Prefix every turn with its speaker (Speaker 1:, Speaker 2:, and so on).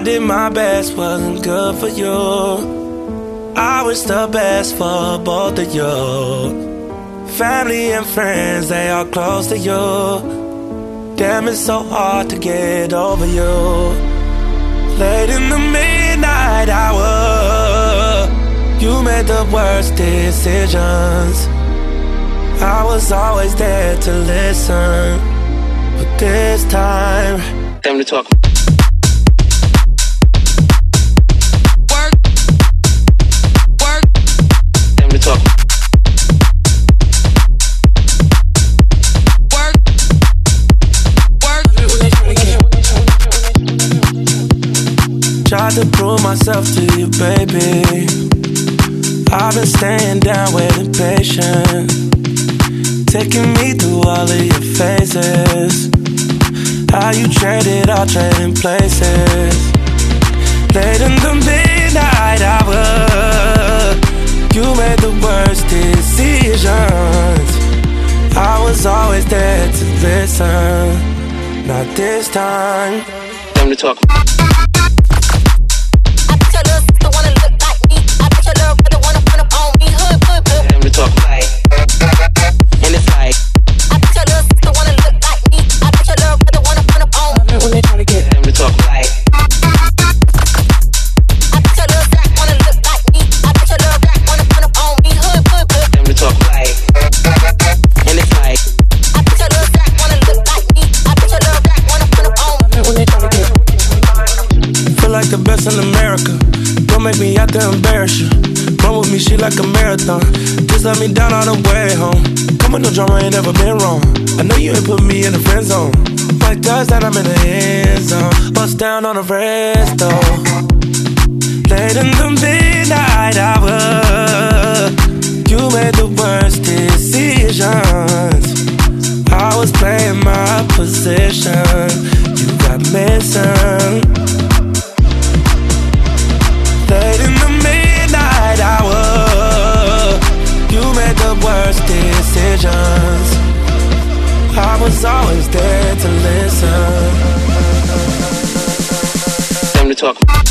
Speaker 1: did my best, wasn't good for you. I wish the best for both of you. Family and friends, they are close to you. Damn, it's so hard to get over you. Late in the midnight hour, you made the worst decisions. I was always there to listen, but this time, time to talk. Work, work, time to talk. Work, work. Tried to prove myself to you, baby. I've been staying down, waiting patient, taking me through all of your phases. How you traded, all trading places. Late in the midnight hour, you made the worst decisions. I was always there to listen, not this time. Time to talk. The best in America. Don't make me out to embarrass you. Run with me, she like a marathon. Just let me down all the way home. Come with no drama, ain't never been wrong. I know you ain't put me in the friend zone. Like does that, I'm in the end zone. Bust down on the resto. Late in the midnight hour, you made the worst decisions. I was playing my position, you got missing. Late in the midnight hour, you made the worst decisions. I was always there to listen. Time to talk.